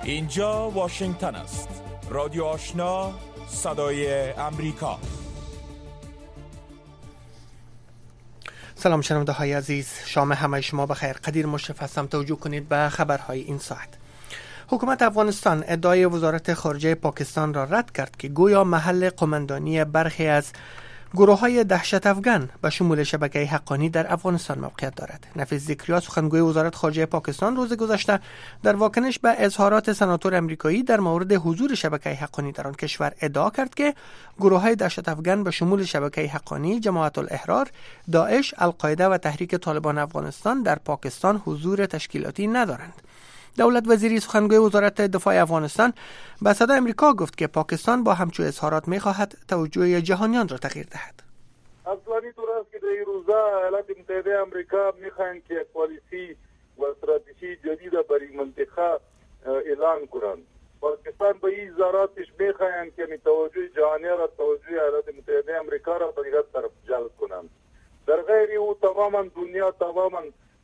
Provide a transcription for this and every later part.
اینجا واشنگتن است. رادیو آشنا، صدای امریکا. سلام شنونده های عزیز، شام همه شما بخیر. قدیر مشرف هستم. توجه کنید به خبرهای این ساعت. حکومت افغانستان ادعای وزارت خارجه پاکستان را رد کرد که گویا محل قماندانی برخی از گروه‌های دهشت افغان به شمول شبکه حقانی در افغانستان موقعیت دارد. نفیس ذکریا، سخنگوی وزارت خارجه پاکستان، روز گذشته در واکنش به اظهارات سناتور امریکایی در مورد حضور شبکه حقانی در آن کشور ادعا کرد که گروه‌های دهشت افغان به شمول شبکه حقانی، جماعت الاحرار، داعش، القاعده و تحریک طالبان افغانستان در پاکستان حضور تشکیلاتی ندارند. دولت وزیری سخنگوی وزارت دفاع افغانستان به صدای امریکا گفت که پاکستان با همچون اظهارات می‌خواهد توجه جهانیان را تغییر دهد. اصلا اینطور است که در این روزا ایالات متحده آمریکا می‌خواهند که پالیسی و استراتژی جدید برای منطقه اعلان کنند. پاکستان به این اظهاراتش می‌خواهند که توجه جهانی را، توجه ایالات متحده آمریکا را به این طرف جلب کنند. در غیر او تماما دنیا، تماما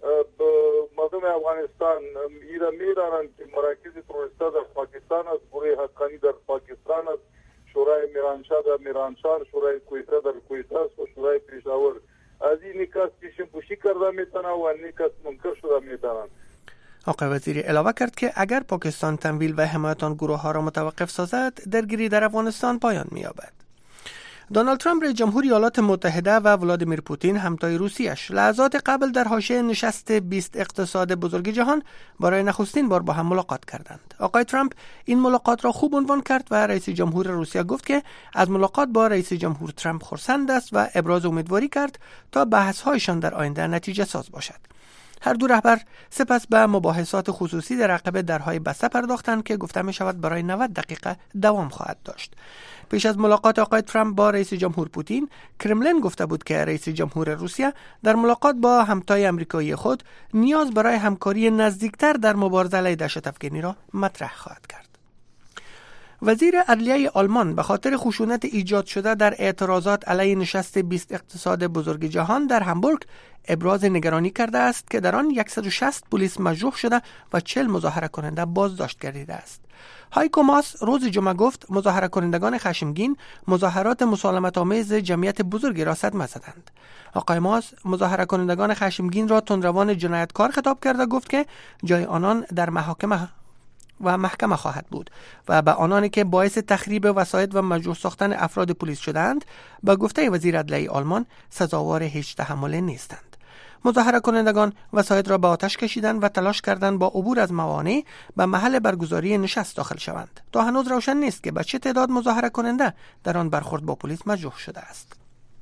مردم افغانستان می‌دانند که مراکز تروریستی در پاکستان است، گروه حقانی در پاکستان است، شورای میرانشاه در میرانشاه، شورای کویته در کویته است و شورای پېښور از این کس چشم پوشی کرده میتونه و این کس منکر شده میتونه. آقای وزیری علاوه کرد که اگر پاکستان تمویل و حمایت آن گروه‌ها را متوقف سازد، درگیری در افغانستان پایان می‌یابد. دونالد ترامپ رئیس جمهور ایالات متحده و ولادیمیر پوتین همتای روسیه‌اش لحظات قبل در حاشیه نشست 20 اقتصاد بزرگ جهان برای نخستین بار با هم ملاقات کردند. آقای ترامپ این ملاقات را خوب عنوان کرد و رئیس جمهور روسیه گفت که از ملاقات با رئیس جمهور ترامپ خرسند است و ابراز امیدواری کرد تا بحث‌هایشان در آینده نتیجه ساز باشد. هر دو رهبر سپس به مباحثات خصوصی در عقب درهای بسته پرداختند که گفته می شود برای 90 دقیقه دوام خواهد داشت. پیش از ملاقات آقای ترامپ با رئیس جمهور پوتین، کرملین گفته بود که رئیس جمهور روسیه در ملاقات با همتای آمریکایی خود نیاز برای همکاری نزدیکتر در مبارزه علیه دهشت افغانی را مطرح خواهد کرد. وزیر عدلیه آلمان به خاطر خشونت ایجاد شده در اعتراضات علیه نشست 20 اقتصاد بزرگ جهان در همبورگ ابراز نگرانی کرده است که در آن 160 پلیس مجروح شده و 40 مظاهره کننده بازداشت گردیده است. هایکو ماس روز جمعه گفت مظاهره کنندگان خشمگین مظاهرات مسالمت آمیز جمعیت بزرگی را صدمه زدند. آقای ماس مظاهره کنندگان خشمگین را تندروان جنایتکار خطاب کرده گفت که جای آنان در محکمه خواهد بود و به آنانی که باعث تخریب وسایط و مجروح ساختن افراد پلیس شدند به گفته وزیر عدلیه آلمان سزاوار هیچ تحمل نیستند. مظاهره کنندگان وسایط را به آتش کشیدند و تلاش کردند با عبور از موانع به محل برگزاری نشست داخل شوند. تا هنوز روشن نیست که به چه تعداد مظاهره کننده در آن برخورد با پلیس مجروح شده است.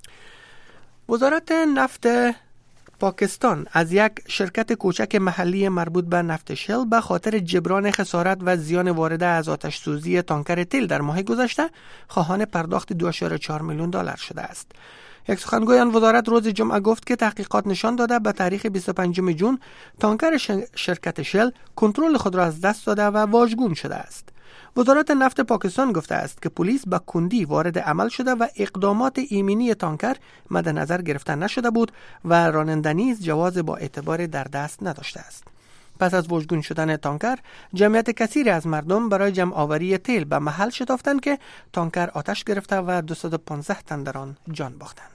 وزارت نفت پاکستان از یک شرکت کوچک محلی مربوط به نفت شل به خاطر جبران خسارت و زیان وارده از آتش سوزی تانکر تیل در ماه گذشته خواهان پرداخت 2.4 میلیون دلار شده است. یک سخنگوی آن وزارت روز جمعه گفت که تحقیقات نشان داده به تاریخ 25 جون تانکر شرکت شل کنترل خود را از دست داده و واژگون شده است. وزارت نفت پاکستان گفته است که پلیس به کندی وارد عمل شده و اقدامات ایمنی تانکر مد نظر گرفته نشده بود و راننده نیز جواز با اعتبار در دست نداشته است. پس از واژگون شدن تانکر، جمعیت کثیری از مردم برای جمع آوری تیل به محل شتافتند که تانکر آتش گرفته و 215 تن در آن جان باختند.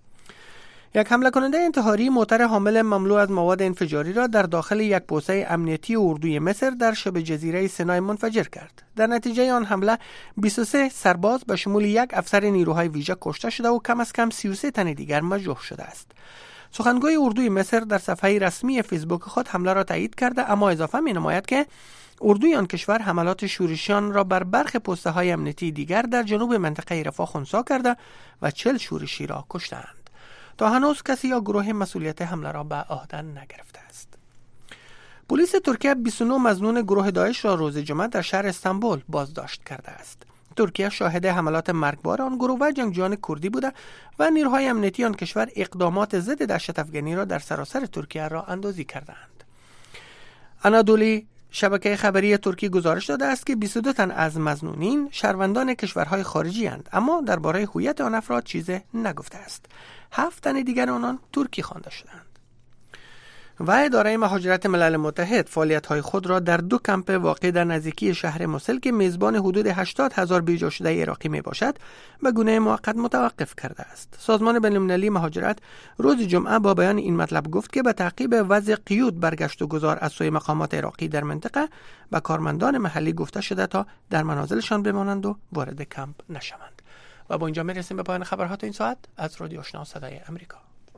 یک حمله کننده انتحاری موتر حامل مملو از مواد انفجاری را در داخل یک پوسته امنیتی اردوی مصر در شبه جزیره سینای منفجر کرد. در نتیجه آن حمله 23 سرباز به شمول یک افسر نیروهای ویژه کشته شده و کم از کم 33 تن دیگر مجروح شده است. سخنگوی اردوی مصر در صفحه رسمی فیسبوک خود حمله را تایید کرده، اما اضافه می‌نماید که اردوی آن کشور حملات شورشیان را بر برخی پست‌های امنیتی دیگر در جنوب منطقه رفاه خنثی کرده و 40 شورشی را کشتند. تا هنوز کسی یا گروه مسئولیت حمله را به عهده نگرفته است. پلیس ترکیه 29 مظنون گروه داعش را روز جمعه در شهر استانبول بازداشت کرده است. ترکیه شاهد حملات مرگبار آن گروه و جنگجویان کردی بوده و نیروهای امنیتی آن کشور اقدامات ضد دهشت افغانی را در سراسر ترکیه را اندازی کردند. انادولی شبکه خبری ترکی گزارش داده است که 22 تن از مظنونین شهروندان کشورهای خارجی اند، اما درباره هویت آن افراد چیزی نگفته است. 7 تن دیگر آنان ترکی خوانده شدند. و اداره مهاجرت ملل متحد فعالیت‌های خود را در 2 کمپ واقع در نزدیکی شهر موسل که میزبان حدود 80,000 بیجا شده عراقی میباشد به گونه موقت متوقف کرده است. سازمان بین‌المللی مهاجرت روز جمعه با بیان این مطلب گفت که به تعقیب وضع قیود برگشت و گذار از سوی مقامات عراقی در منطقه به کارمندان محلی گفته شده تا در منازلشان بمانند و وارد کمپ نشوند. و با اینجا میرسیم به پایان خبرات این ساعت از رادیو آشنا صدای آمریکا.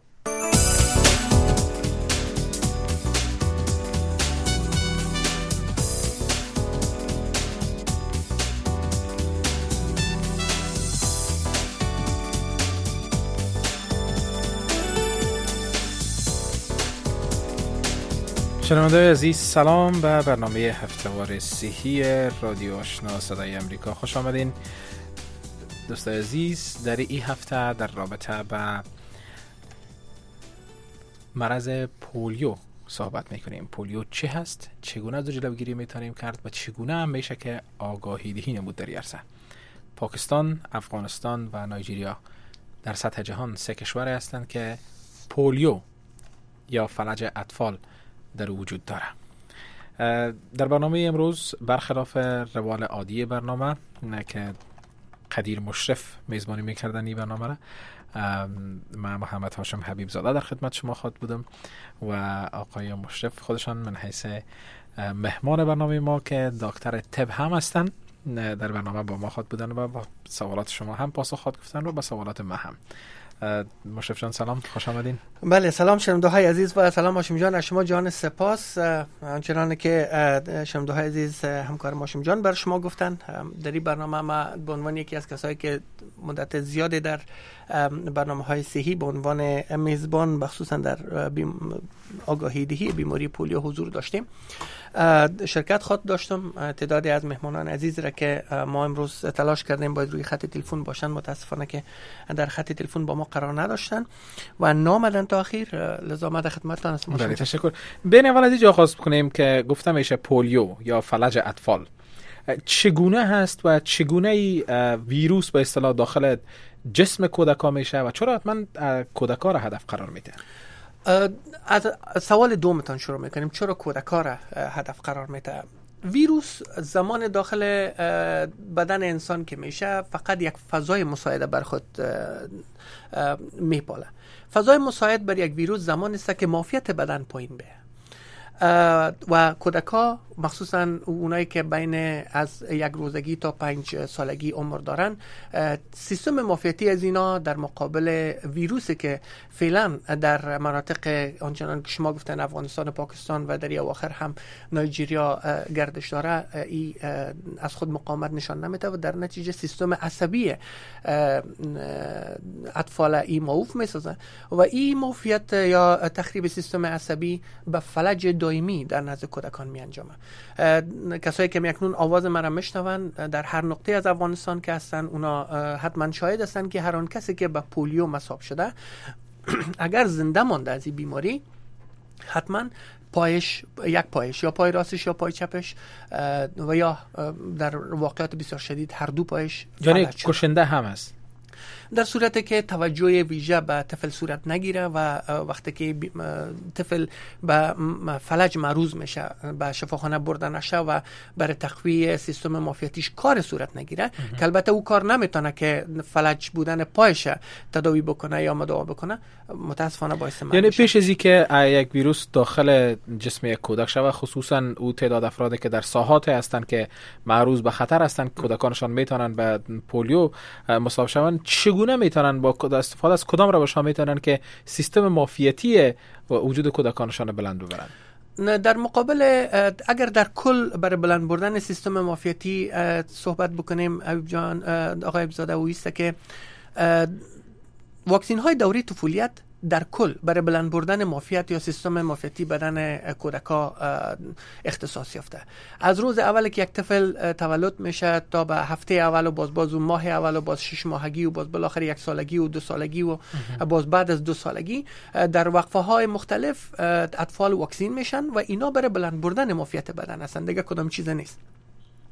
شنونده‌های عزیز، سلام به برنامه هفته‌وار صحی رادیو آشنا صدای آمریکا. خوش آمدین دوستان عزیز. در این هفته در رابطه با مرض پولیو صحبت میکنیم. پولیو چه هست؟ چگونه از جلوگیری میتونیم کرد و چگونه هم میشه که آگاهی دهی نمود در عرصه؟ پاکستان، افغانستان و نایجریا در سطح جهان 3 کشور هستند که پولیو یا فلج اطفال در وجود داره. در برنامه امروز برخلاف روال عادی برنامه که قدیر مشرف میزبانی میکردن این برنامه را، من محمد هاشم حبیب زاده در خدمت شما خواهد بودم و آقای مشرف خودشان من حیث مهمان برنامه ما که دکتر طب هم هستن در برنامه با ما خواهد بودن و با سوالات شما هم پاسخ خواهد گفتن و با سوالات ما هم. مشرف جان سلام، خوش آمدین. بله سلام شنونده‌های عزیز و سلام هاشم جان، از شما جان سپاس. آنچنان که شنونده‌های عزیز همکار هاشم جان بر شما گفتن، در این برنامه ما به عنوان یکی از کسایی که مدت زیادی در برنامه‌های صحی به عنوان میزبان خصوصا در آگاهی دهی بیماری پولیو حضور داشتیم. شرکت خود داشتم. تعدادی از مهمانان عزیز را که ما امروز تلاش کردیم باید روی خط تلفن باشن، متاسفانه که در خط تلفن با ما قرار نداشتن و نامدن تا اخیر، لذا ما در خدمتتان هستم. بله تشکر. بین اول از اینجا خواست کنیم که گفتم میشه پولیو یا فلج اطفال چگونه هست و چگونه ویروس به اصطلاح داخل جسم کودکان میشه و چرا حتما کودکان را هدف قرار میده؟ از سوال دومتان شروع میکنیم، چرا کودکان را هدف قرار میده؟ ویروس زمان داخل بدن انسان که میشه فقط یک فضای مساعده بر خود میپاله. فضای مساعد بر یک ویروس زمان است که معافیت بدن پایین به و کودکا مخصوصا اونایی که بین از 1 روزگی تا 5 سالگی عمر دارن، سیستم معافیتی از اینا در مقابل ویروسی که فعلا در مناطق آنچنان که شما گفتن افغانستان و پاکستان و در اواخر هم نایجریا گردش داره، ای از خود مقاومت نشان نمیده و در نتیجه سیستم عصبی اطفال ای معوف میسازه و این معافیت یا تخریب سیستم عصبی به فلج دائمی در نزد کودکان می انجامه. کسایی که اکنون آواز من را میشنون در هر نقطه از افغانستان که هستن، اونا حتما شاهد هستن که هر آن کسی که به پولیو مصاب شده اگر زنده مانده از این بیماری، حتما یک پایش یا پای راستش یا پای چپش و یا در واقعات بسیار شدید هر 2 پایش یعنی کشنده هم است. در صورتی که توجه ویژه به طفل صورت نگیره و وقتی که طفل به فلج معرض میشه، به شفاخانه برده نشه و برای تقویت سیستم معافیتیش کار صورت نگیره، که البته او کار نمیتونه که فلج بودن پایش تداوی بکنه یا مداوا بکنه، متاسفانه باعث مرگ. یعنی پیش از این که یک ویروس داخل جسم یک کودک شود، خصوصا او تعداد افرادی که در ساحات هستند که معرض به خطر هستند، کودکانشان میتونن به پولیو مصاب شوند، چگونه میتونن با استفاده از کدام روش ها میتونن که سیستم معافیتی و وجود کودکانشان بلند ببرن؟ در مقابل اگر در کل برای بلند بردن سیستم معافیتی صحبت بکنیم، حبیب جان آقای عبزاده، و ایست که واکسین های دوره طفولیت در کل برای بلند بردن معافیت یا سیستم معافیتی بدن کودکا اختصاص یافته. از روز اول که یک طفل تولد میشه تا به هفته اول و باز ماه اول و باز 6 ماهگی و باز بالاخره 1 سالگی و 2 سالگی و باز بعد از 2 سالگی در وقفه های مختلف اطفال واکسین میشن و اینا برای بلند بردن معافیت بدن هستند، دیگه کدام چیز نیست.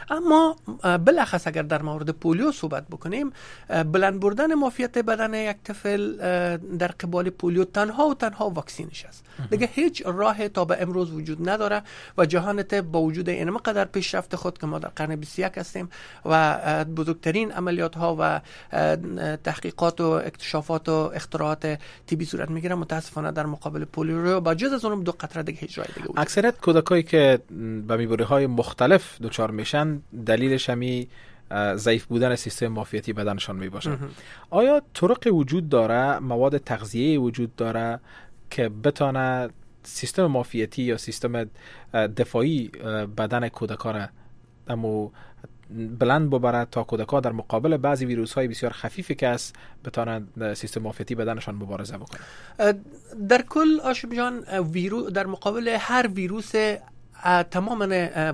اما بالاخص اگر در مورد پولیو صحبت بکنیم، بلند بردن معافیت بدن یک طفل در قبال پولیو تنها و تنها واکسینش است. دیگه هیچ راه تا به امروز وجود نداره و جهان طب با وجود این مقدار پیشرفت خود که ما در قرن 21 هستیم و بزرگترین عملیات ها و تحقیقات و اکتشافات و اختراعات طبی صورت میگیره، متاسفانه در مقابل پولیو با جز از اونم 2 قطره دیگه هیچ راه دیگه وجود. اکثریت کودکایی که به بیماری‌های مختلف دچار میشن دلیلش همی ضعیف بودن سیستم معافیتی بدنشان می باشه. آیا طرق وجود داره، مواد تغذیه وجود داره که بتونه سیستم معافیتی یا سیستم دفاعی بدن کودکان را اما بلند ببره تا کودکان در مقابل بعضی ویروس های بسیار خفیفی که است بتونن سیستم معافیتی بدنشان مبارزه بکنه؟ در کل آشم جان، در مقابل هر ویروس تمام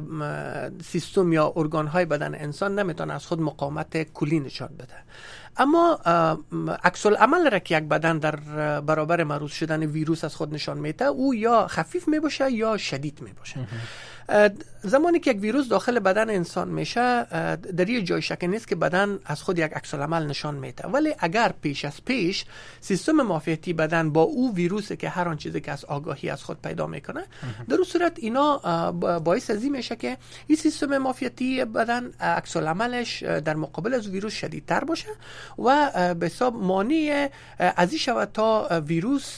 سیستم یا ارگان‌های بدن انسان نمیتونه از خود مقاومت کلی نشان بده، اما عکس العمل را که یک بدن در برابر معروض شدن ویروس از خود نشان میده، او یا خفیف میباشه یا شدید میباشه. زمانی که یک ویروس داخل بدن انسان میشه، در یه جای شک نیست که بدن از خود یک عکس العمل نشان میده، ولی اگر پیش از پیش سیستم معافیتی بدن با او ویروسی که هر آن چیزی که از آگاهی از خود پیدا میکنه، در اون صورت اینا باعث ازی میشه که این سیستم معافیتی بدن عکس العملش در مقابل از ویروس شدیدتر باشه و به حساب مانع ازی شود تا ویروس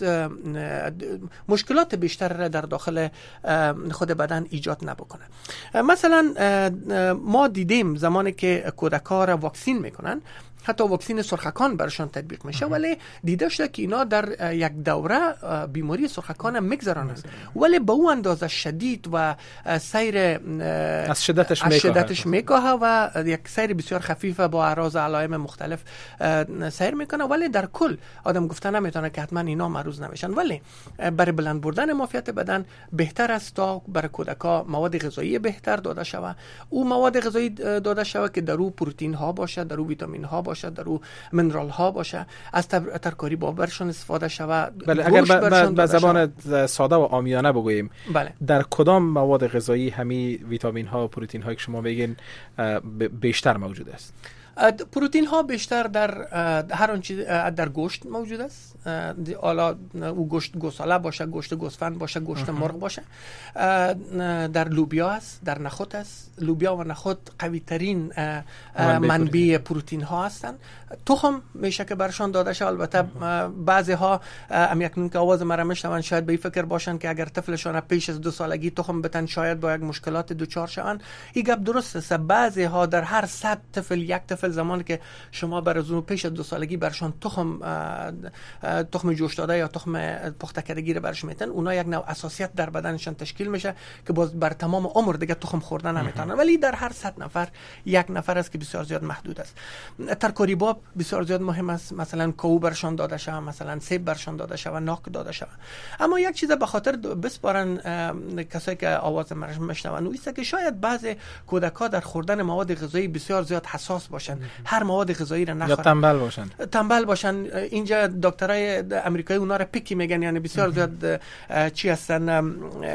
مشکلات بیشتر در داخل خود بدن ایجاد نبکنه. مثلا ما دیدیم زمانی که کودکان را واکسین میکنن، حتی واکسین سرخکان برشان تطبیق میشه، ولی دیده شده که اینا در یک دوره بیماری سرخکان میگذرانند، ولی به اون اندازه شدید و سیر از شدتش میکاهه و یک سیر بسیار خفیفه با اعراض علائم مختلف سیر میکنه، ولی در کل آدم گفته نمیتونه که حتما اینا معروض نمیشن. ولی برای بلند بردن معافیت بدن بهتر است تا برای کودکان مواد غذایی بهتر داده شود. او مواد غذایی داده شود که در او پروتئین ها باشه، در او ویتامین ها باشه، در او منرال ها باشه، از ترکاری برشون استفاده شود. بله، اگر به زبان ساده و عامیانه بگوییم، بله، در کدام مواد غذایی همین ویتامین ها و پروتئین هایی که شما میگین بیشتر موجود است؟ پروتئین ها بیشتر در هر آن چیز در گوشت موجود است. حالا او گوشت گوساله باشه، گوشت گوسفند باشه، گوشت مرغ باشه. در لوبیا است، در نخود است. لوبیا و نخود قوی ترین منبع پروتئین ها هستند. تخم میشه که برشان داده شه. البته بعضی ها اکنون که آواز مرا میشنون شاید به این فکر باشن که اگر طفلشان پیش از 2 سالگی تخم بتن شاید با یک مشکلات دچار شوند. این گپ درست است. بعضی ها در هر 100 طفل یک طفل زمانی که شما برای پیش از 2 سالگی برشان تخم جوش داده یا تخم پخته کردگی رو برش میتن، اونا یک نوع اساسیت در بدنشان تشکیل میشه که باز بر تمام عمر دیگه تخم خوردن نمیتونن، ولی در هر 100 نفر یک نفر است که بسیار زیاد محدود است. ترکاری باب بسیار زیاد مهم است، مثلا کوو برشان داده شود، مثلا سیب برشان داده شود، ناک داده شود. اما یک چیز به خاطر بسپارن کسایی که آواز مرا میشنون، است که شاید بعضی کودک‌ها در خوردن مواد غذایی بسیار زیاد حساس باشن، هر مواد غذایی را نخورن یا تنبل باشن. اینجا دکترای امریکایی اونا را پیکی میگن، یعنی بسیار زیاد چی هستن،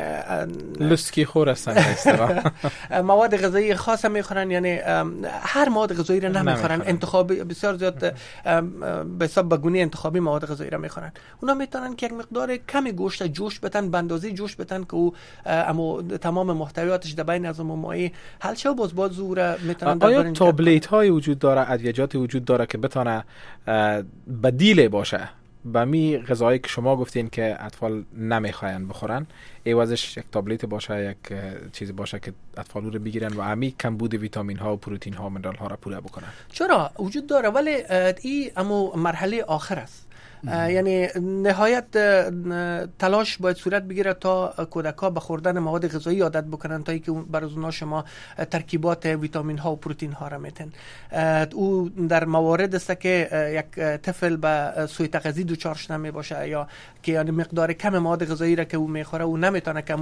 لسکی خور هستن، مواد غذایی خاص میخورن، یعنی هر مواد غذایی را نمیخورن، انتخابی بسیار زیاد به حساب بگونی انتخابی مواد غذایی را میخورن. اونا میتونن که یک مقدار کمی گوشت جوش بتن، به اندازه جوش بتن که او تمام محتویاتش در بین از مایع حل شه، باز زور میتونن. آیا تابلت های وجود داره، ادویجات وجود داره که بتونه بدیل باشه به می غذایی که شما گفتین که اطفال نمیخواین بخورن، ایوازش یک تابلت باشه، یک چیزی باشه که اطفال رو بگیرن و عمیق کمبود ویتامین ها و پروتئین ها و منرال ها را پوره بکنن؟ چرا وجود داره، ولی این اما مرحله آخر است. یعنی نهایت تلاش باید صورت بگیره تا کودک‌ها به خوردن مواد غذایی عادت بکنن، تا اینکه برای اونها شما ترکیبات ویتامین ها و پروتئین ها را میتن. او در موارد است که یک طفل به سوء تغذیه دچار شده می باشه، یا که یعنی مقدار کم مواد غذایی را که او میخوره او نمیتونه که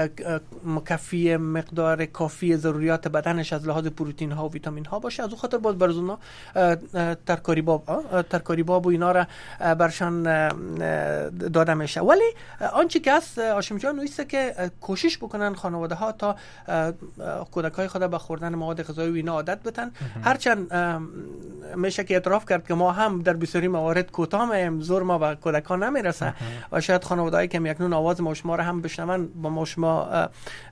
مکفی مقدار کافی ضروریات بدنش از لحاظ پروتئین ها و ویتامین ها باشه. از اون خاطر باز برای اونها ترکاری باب و اینا را برشان داده میشه. ولی آنچه که است هاشم جان است که کوشش بکنن خانواده ها تا کودکای خود به خوردن مواد غذایی و اینا عادت بدن. هرچند میشه که اعتراف کرد که ما هم در بسیاری موارد کوتاه میم، زور ما به کودکان نمیرسه و شاید خانواده‌ای که میکنون آواز ما شما را هم بشنون با ما شما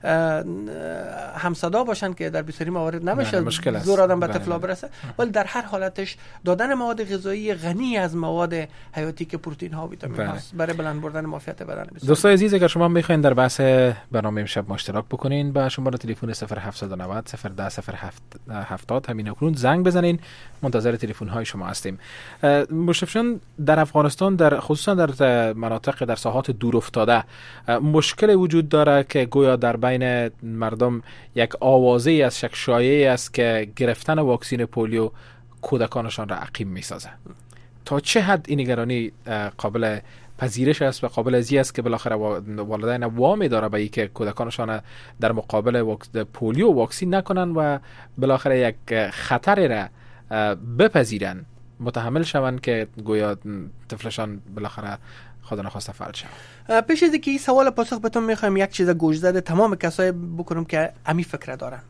هم صدا باشن که در بسیاری موارد نمیشه زور آدم به طفلا برسه. ولی در هر حالتش دادن مواد غذایی غنی از مواد حیاتی که پروتئین ها و ویتامین هاست برای بلند بردن معافیت بدن. دوستان عزیز اگر شما میخواین در بحث برنامه امشب اشتراک بکنین با شماره تلفن 0790 010 070 همین اکنون زنگ بزنین، منتظر تلفن های شما هستیم. مشرفشان در افغانستان در خصوصا در مناطق در ساحات دور افتاده مشکل وجود داره که گویا در بین مردم یک آوازه از شک شایعی است که گرفتن واکسن پولیو کودکانشان را عقیم میسازه. تا چه حد این نگرانی قابل پذیرش است و قابل ازی است که بالاخره والدین وامی داره به اینکه کودکانشان در مقابل پولیو واکسن نکنن و بالاخره یک خطری را بپذیرن، متحمل شوند که گویا طفلشان بالاخره خدا نخواسته فلج شود. پیش از اینکه این سوال پاسخ بهتون میخوایم یک چیز گوشزد تمام کسایی بکنم که امی فکر دارن.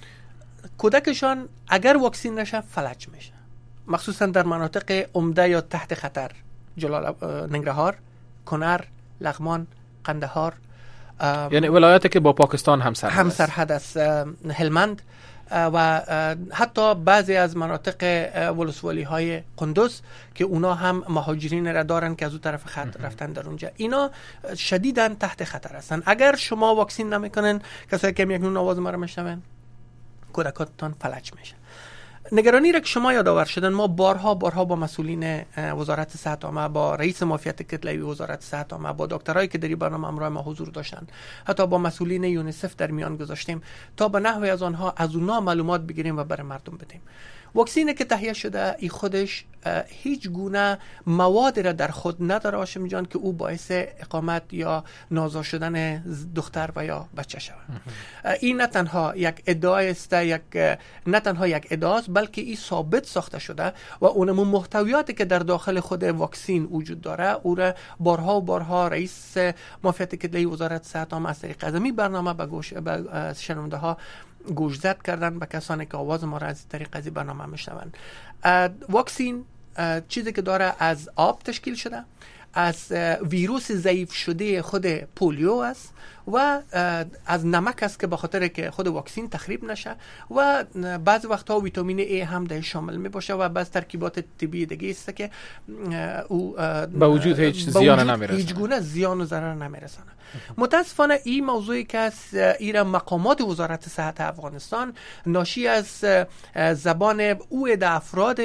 کودکشان اگر واکسن نشه فلج میشه، مخصوصا در مناطق عمده یا تحت خطر، ننگرهار، کنر، لغمان، قندهار، یعنی ولایاتی که با پاکستان همسرحد است، هلمند و حتی بعضی از مناطق ولسوالی های قندوز که اونا هم مهاجرین را دارن که از اون طرف خط رفتن در اونجا، اینا شدیداً تحت خطر هستن. اگر شما واکسن نمیکنن، کسایی که میکنن آواز ما رو میشنون، کودکاتتان فلج میشن. نگرانی را که شما یادآور شدن، ما بارها با مسئولین وزارت صحت عامه، با رئیس معافیت کتلوی وزارت صحت عامه، با دکترایی که در این برنامه همراه ما حضور داشتن، حتی با مسئولین یونیسف در میان گذاشتیم تا به نحوی از اونها معلومات بگیریم و برای مردم بدیم. واکسینی که تهیه شده ای خودش هیچ گونه مواد را در خود نداره هاشم جان که او باعث اقامت یا نازا شدن دختر و یا بچه شود. این نه تنها یک ادعای است، نه تنها یک ادعاست، بلکه این ثابت ساخته شده و اونمون محتویاتی که در داخل خود واکسین وجود داره او را بارها رئیس معافیت کتلوی وزارت صحت عامه از طریق ازمی برنامه به شنونده ها گوشزد کردن، به کسانی که آواز ما را از طریق از برنامه میشنوند. واکسین چیزی که داره از آب تشکیل شده، از ویروس ضعیف شده خود پولیو است و از نمک است که به خاطر که خود واکسین تخریب نشه و بعض وقتها ویتامین ای هم در شامل می باشه و بعض ترکیبات طبیعی دیگه است که او با وجود هیچ زیان نمیرسونه، هیچ گونه زیان و ضرر نمیرسونه. متاسفانه این موضوعی که از ایران مقامات وزارت صحت افغانستان ناشی از زبان او د افراد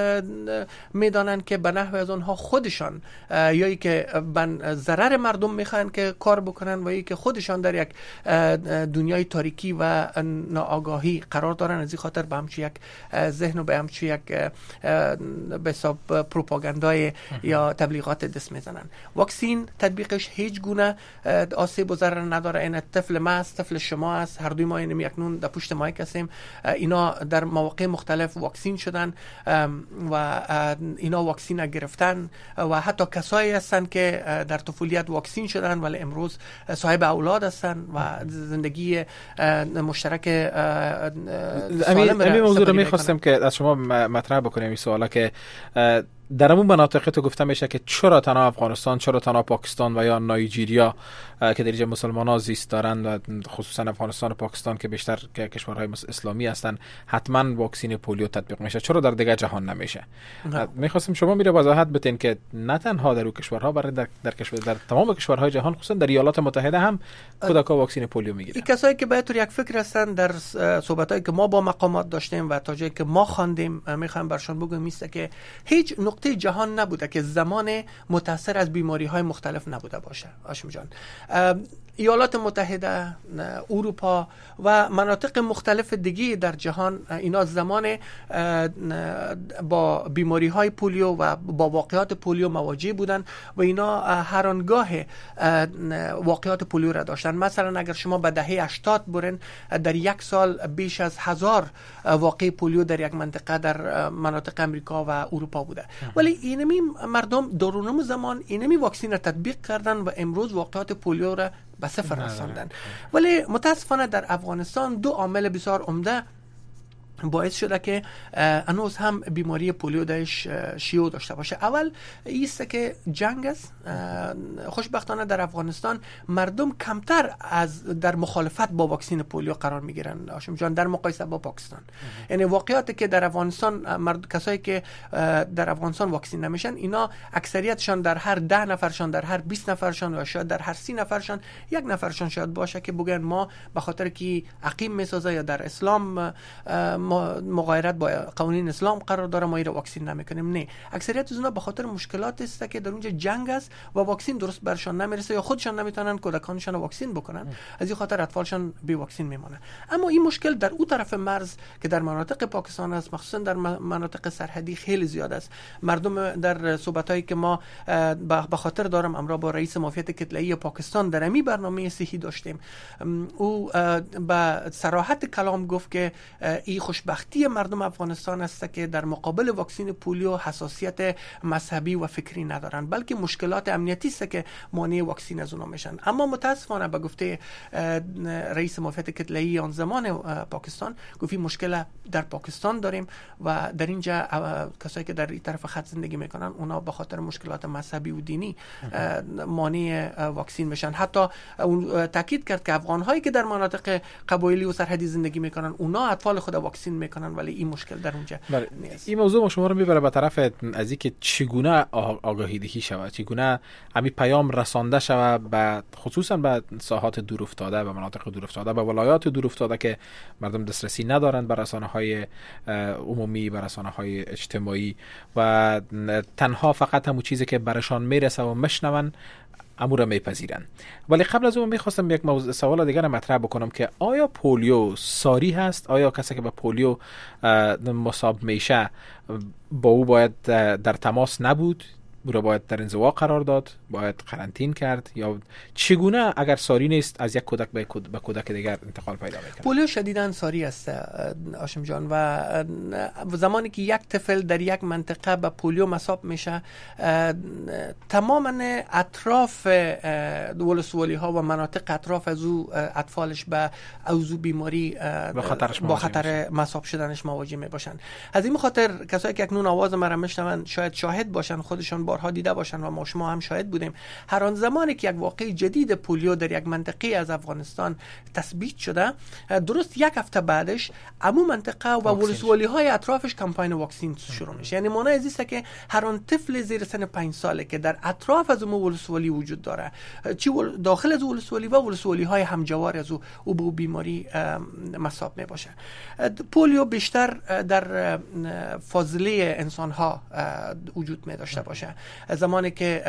میدانن که به نحو از آنها خودشان یا که ضرر مردم میخوان که کار بکنن و یا که خودشان در یک دنیای تاریکی و ناآگاهی قرار دارن. از این خاطر به همچی یک ذهن و به همچی یک به حساب پروپاگاندای یا تبلیغات دست میزنن. واکسین تطبیقش هیچ گونه آسیب و ضرر نداره. این طفل ما است، طفل شما است، هر دوی ما اینم یکنون در پشت مایک هستیم. اینا در مواقع مختلف واکسین شدن و اینا واکسین گرفتن و حتی کسایی هستن که در طفولیت واکسین شدن ولی امروز صاحب اولاد هستن و زندگی مشترک سالم را موضوع رو می‌خواستم که از شما مطرح بکنیم این سوالا که در همون مناطق تو گفته میشه که چرا تنها افغانستان، چرا تنها پاکستان و یا نایجیریا که در اینجا مسلمان‌ها زیست دارن و خصوصا افغانستان و پاکستان که بیشتر کشورهای اسلامی هستن حتما واکسن پولیو تطبیق میشه، چرا در دیگه جهان نمیشه؟ میخواستم شما میره وضاحت بدین که نه تنها در اون کشورها، برای در تمام کشورهای جهان خصوصا در ایالات متحده هم کودکان واکسن پولیو میگیرن. این کسایی که بهتر یک فکر هستن در صحبتایی که ما با مقامات داشتیم و تا جایی که ما خواندیم میخوام برشون بگم میسته که هیچ نقطه جهان نبوده که زمان متأثر از بیماری‌های مختلف نبوده باشه. هاشم جان، ایالات متحده، اروپا و مناطق مختلف دیگه در جهان اینا زمان با بیماری های پولیو و با واقعات پولیو مواجه بودن و اینا هر آنگاه واقعات پولیو را داشتن. مثلا اگر شما به دهه 80 برین، در یک سال بیش از 1000 واقع پولیو در یک منطقه در مناطق امریکا و اروپا بوده. ولی اینمی مردم درونم زمان اینمی واکسین را تطبیق کردن و امروز واقعات پولیو را به صفر رساندن. ولی متاسفانه در افغانستان دو عامل بسیار عمده باعث شده که هنوز هم بیماری پولیو درش شیوع داشته باشه. اول ایست که جنگ است. خوشبختانه در افغانستان مردم کمتر از در مخالفت با واکسین پولیو قرار میگیرن هاشم جان در مقایسه با پاکستان. یعنی واقعیاتی که در افغانستان کسایی که در افغانستان واکسین نمیشن اینا اکثریتشان در هر 10 نفرشان، در هر 20 نفرشان و شاید در هر 30 نفرشان یک نفرشان شاید باشه که بگن ما به خاطر که عقیم میسازه یا در اسلام مغایرت با قوانین اسلام قرار داره ما این واکسین نمیکنیم. نه، اکثریت از اونا به خاطر مشکلات است که در اونجا جنگ است و واکسین درست برشان نمیرسه یا خودشان نمیتونن کودکانشان واکسین بکنن، از این خاطر اطفالشان بی واکسین میمونه. اما این مشکل در اون طرف مرز که در مناطق پاکستان است، مخصوصا در مناطق سرحدی خیلی زیاد است. مردم در صحبتایی که ما به خاطر دارم امروز با رئیس معافیت کتله‌ای پاکستان در امی برنامه صحی داشتیم، او با صراحت کلام گفت که این خوشبختی مردم افغانستان است که در مقابل واکسین پولیو حساسیت مذهبی و فکری ندارن، بلکه مشکلات امنیتی است که مانع واکسین از اونها میشن. اما متاسفانه به گفته رئیس معافیت کتله‌ای آن زمان پاکستان گفت مشکل در پاکستان داریم و در اینجا کسایی که در این طرف خط زندگی میکنن اونا به خاطر مشکلات مذهبی و دینی مانع واکسین میشن. حتی اون تاکید کرد که افغان‌هایی که در مناطق قبایلی و سرحدی زندگی میکنن اونا اطفال خود واکسین میکنن ولی این مشکل در اونجا نیست. این موضوع شما رو میبره به طرف از اینکه چگونه آگاهی دهی شود، چگونه همین پیام رسانده شود به خصوصا به ساحات دور افتاده و مناطق دور افتاده و ولایات دور افتاده که مردم دسترسی ندارند به رسانه‌های عمومی، به رسانه‌های اجتماعی و تنها فقط همون چیزی که برشان میرسه و مشنون امور میپذیرن. ولی قبل از اون میخواستم یک سوال دیگر مطرح بکنم که آیا پولیو ساری هست؟ آیا کسی که به پولیو مصاب میشه با او باید در تماس نبود؟ او را باید در انزوا قرار داد؟ باید قرنطین کرد؟ یا چگونه اگر ساری نیست از یک کودک به کودک دیگر انتقال پیدا میکنه؟ پولیو شدیداً ساری است هاشم جان و زمانی که یک طفل در یک منطقه به پولیو مصاب میشه تماما اطراف ولسوالی ها و مناطق اطراف از او اطفالش به اوزو بیماری با خطر مصاب شدنش مواجه می باشن. از این خاطر کسایی که اکنون آواز ما را میشنون شاید شاهد باشن، خودشان بارها دیده باشن و ما شما هم شاهد بودیم، هر آن زمانی که یک واقعه جدید پولیو در یک منطقه از افغانستان تثبیت شده، درست یک هفته بعدش عموم منطقه و ولسوالی های اطرافش کمپاین واکسین شروع میشه. یعنی معنی از است که هر آن طفل زیر سن 5 ساله که در اطراف از اون ولسوالی وجود داره، چی داخل از ولسوالی و ولسوالی های همجوار از او به بیماری مصاب می باشه. پولیو بیشتر در فاضله انسان ها وجود می داشته باشه. زمانی که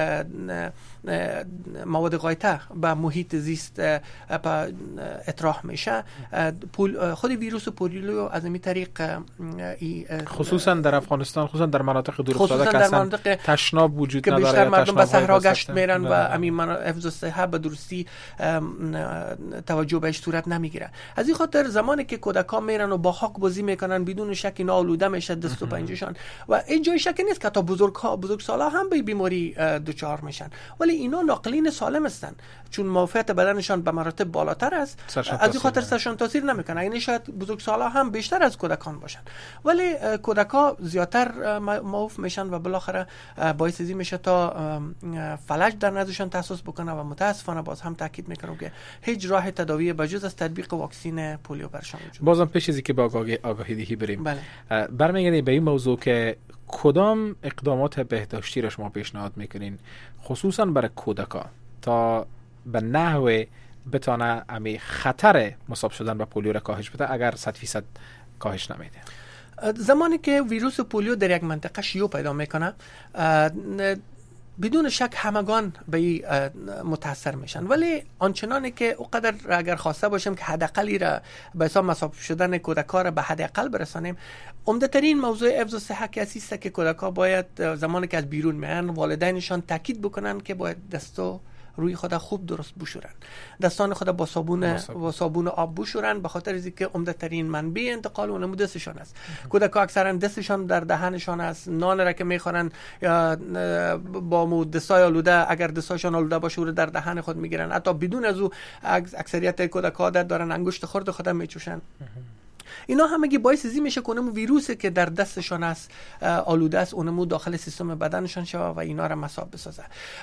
مواد غایطه به محیط زیست اطراح میشه، خود ویروس پولیو از این طریق خصوصا در افغانستان، خصوصا در مناطق دور افتاده که اصلا تشناب وجود نداره، بیشتر مردم به صحرا گشت میرن و همین حفظ الصحه به درستی توجه بهش صورت نمیگیره. از این خاطر زمانی که کودکان میرن و با خاک بازی میکنن بدون شک اینا آلوده میشه دست و پنجهشان و این جای شک نیست که تا بزرگسالا هم به بیماری دچار میشن، ولی اینا ناقلین سالم هستن چون معافیت بدنشان به مراتب بالاتر است. از این خاطر سرشان تاثیر نمیکنه. یعنی شاید بزرگسالا هم بیشتر از کودکان باشن ولی کودکا زیادتر معاف میشن و بالاخره باعث این میشه تا فلج در نزدشان تحسس بکنه و متاسفانه باز هم تاکید میکنم که هیچ راه تداوی بجز از تطبیق واکسین پولیو برشان وجود. بازم پیش ازی که با آگاهی دهی بریم، بله. برمیگردیم به این موضوع که کدام اقدامات بهداشتی را شما پیشنهاد میکنین خصوصا برای کودکان تا به نحو بتانه امی خطر مصاب شدن به پولیو را کاهش بده اگر 100% کاهش نمیده؟ زمانی که ویروس پولیو در یک منطقه شیوع پیدا میکنه بدون شک همگان به این متاثر میشن، ولی آنچنانی که اونقدر اگر خواسته باشیم که حداقلی را به حساب مصاب شدن کودک‌ها را به حداقل برسانیم، عمده ترین موضوع حفظ صحت کسی است که کودک‌ها باید زمانی که از بیرون میان والدینشان تاکید بکنن که باید دستو روی خود خوب درست بشورن، دستان خود با صابون آب بشورن، به خاطر از اینکه عمده ترین منبع انتقال اونم دستشان است. کودک‌ها اکثرا دستشان در دهنشان است، نان را که میخورن با دستای آلوده، اگر دستاشان آلوده باشه رو در دهن خود میگیرن، حتی بدون از او اکثریت کودک‌ها عادت دارن انگشت خرد خود میچوشن. اینا همگی باعث زی میشه که اونمو ویروسی که در دستشان است آلوده است اونمو داخل سیستم بدنشان شود و اینا را مصاب بسازه.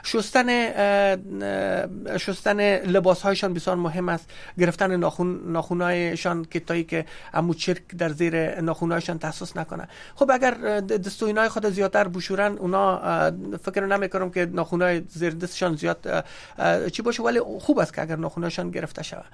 شستن لباسهایشان بسیار مهم است، گرفتن ناخونایشان که تایی که عمود چرک در زیر ناخونایشان تحسس نکنه. خب اگر دستوینای خود زیادتر بشورن، اونا فکر نمیکنم که ناخونای زیر دستشان زیاد چی باشه، ولی خوب است که اگر ناخونایشان گرفته شود.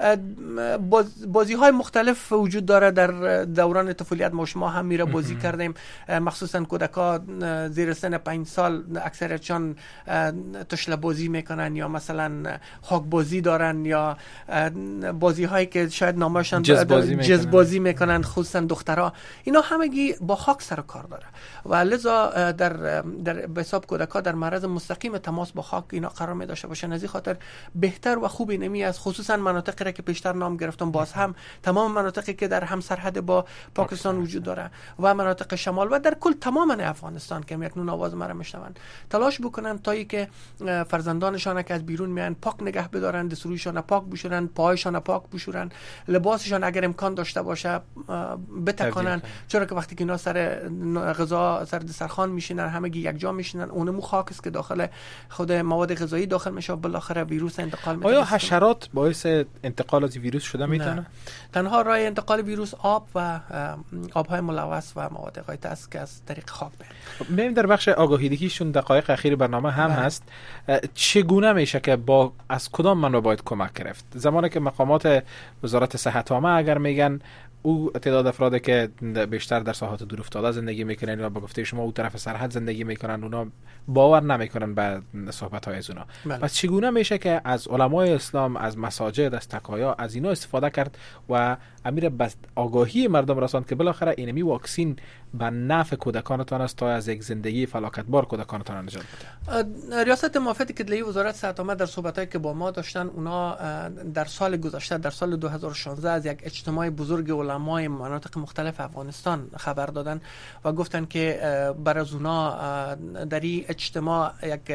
بازی‌های مختلف وجود داره در دوران طفولیت، ما شما هم میره بازی کردیم، مخصوصا کودک‌ها زیر سن 5 سال اکثرشون تشله بازی میکنن یا مثلا خاک بازی دارن یا بازی هایی که شاید نامشان جز بازی میکنن، خصوصا دخترها. اینا همگی با خاک سر کار داره و لذا در به حساب کودک‌ها در معرض مستقیم تماس با خاک اینا قرار می داشته باشن. از این خاطر بهتر و خوب نمی است، خصوصا مناطقی را که پیشتر نام گرفتم، باز هم تمام مناطقی که در هم سرحد با پاکستان وجود داره و مناطق شمال و در کل تمام افغانستان که اکنون آواز مرا میشنون، تلاش بکنن تا ای که فرزندانشان که از بیرون میان پاک نگه بدارن، دسترویشان پاک بشورن، پایشان پاک بشورن، لباسشان اگر امکان داشته باشه بتکانن، چرا که وقتی که اینا سر غذا سر دسترخوان میشینن همگی یک جا میشینن، اونمو خاک است که داخل خود مواد غذایی داخل میشه و بالاخره ویروس انتقال میده. آیا حشرات باعث انتقال از ویروس شده میتونه؟ تنها راه انتقال ویروس آب و آبهای ملوث و مواد غایط است که از طریق خاک میاد. می‌بینیم در بخش آگاهیدهیشون دقایق اخیر برنامه هم هست. چگونه میشه که از کدام منبع باید کمک گرفت؟ زمانی که مقامات وزارت صحت عامه اگر میگن او تعداد افرادی که بیشتر در ساحات دور افتاده زندگی میکنن یا با گفته شما او طرف سرحد زندگی میکنن، اونا باور نمیکنن به صحبت‌های از اونا. پس چگونه میشه که از علمای اسلام، از مساجد، از تقایا، از اینا استفاده کرد و امیر بس آگاهی مردم رساند که بالاخره اینمی واکسین به نفع کودکانتان است تا از یک زندگی فلاکتبار کودکانتان نجات بده؟ ریاست موافقت کدلی وزارت صحت عامه در صحبتایی که با ما داشتن، اونا در سال گذشته در سال 2016 از یک اجتماع بزرگ علمای مناطق مختلف افغانستان خبر دادن و گفتن که برای اونا در این اجتماع یک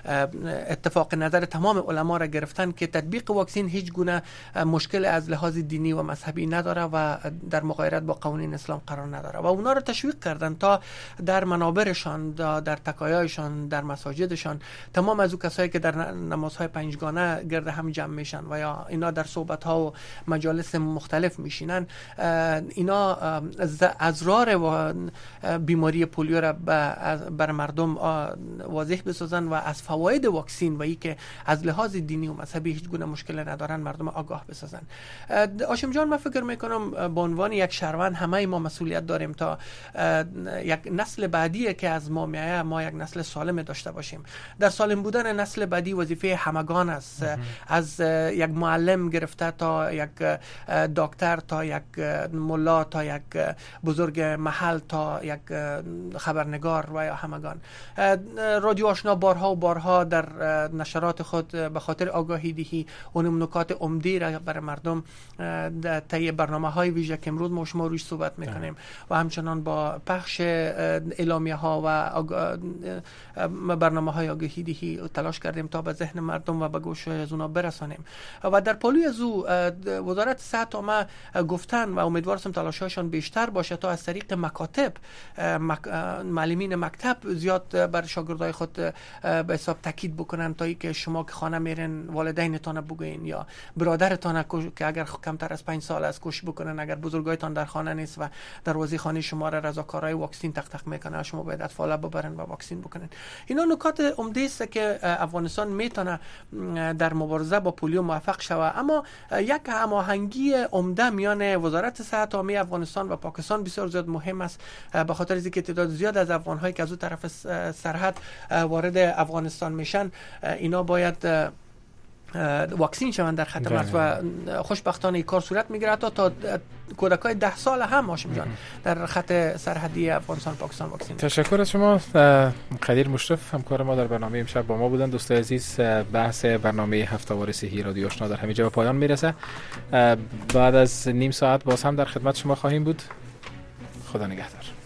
اتفاق نظر تمام علما را گرفتن که تطبیق واکسین هیچ گونه مشکل از لحاظ دینی و مذهبی نداره و در مغایرت با قوانین اسلام قرار نداره و اونا را تشویق کردن تا در منابرشان، در تکایایشان، در مساجدشان، تمام از او کسایی که در نمازهای پنجگانه گرد هم جمع میشن و یا اینا در صحبت‌ها و مجالس مختلف میشینن، اینا ازرار و بیماری پولیو را بر مردم واضح بسازن و از فواید واکسین و ای که از لحاظ دینی و مذهبی هیچ گونه مشکل ندارن مردم آگاه بسازن. هاشم جان، من فکر میکنم به عنوان یک شهروند همه ما مسئولیت داریم تا یک نسل بعدی که از ما میایه ما یک نسل سالم داشته باشیم. در سالم بودن نسل بعدی وظیفه همگان است، از یک معلم گرفته تا یک دکتر تا یک ملا تا یک بزرگ محل تا یک خبرنگار و یا همگان. رادیو آشنا بارها و بارها در نشرات خود به خاطر آگاهی دهی اون نکات عمده را برای مردم طی برنامه‌های ویژه که امروز ما شما روش صحبت میکنیم و همچنان با پخش اعلامیه ها و برنامه‌های آگاهی دهی تلاش کردیم تا به ذهن مردم و به گوش از اونا برسانیم. و در پالوی از او وزارت صحت عامه گفتن و امیدوارم تلاش‌هاشون بیشتر باشه تا از طریق مکاتب معلمین مکتب زیاد بر شاگردای خود به حساب تاکید بکنن تا اینکه شما که خانه میرین والدینتان بگوین یا برادرتان که اگر کمتر از 5 سال است کش بکنن میکنن. اگر بزرگایتان در خانه نیست و دروازه خانه شما را رضاکارای واکسین تق میکنه، شما باید اطفال ببرن و واکسین بکنن. اینا نکات عمده است که افغانستان میتونه در مبارزه با پولیو موفق شود. اما یک هماهنگی عمده میان وزارت صحت عامه افغانستان و پاکستان بسیار زیاد مهم است، به خاطر اینکه تعداد زیاد از افغان‌هایی که از اون طرف سرحد وارد افغانستان میشن اینا باید واکسین شوند در خط مرز و خوشبختانه این کار صورت میگیره تا کودکای 10 سال هم هاشم جان در خط سرحدی افغانستان پاکستان واکسین. تشکر از شما. قدیر مشرف همکار ما در برنامه امشب با ما بودن. دوستان عزیز، بحث برنامه هفته‌وار صحی رادیو آشنا در همینجا به پایان میرسه. بعد از نیم ساعت باز هم در خدمت شما خواهیم بود. خدا نگهدار.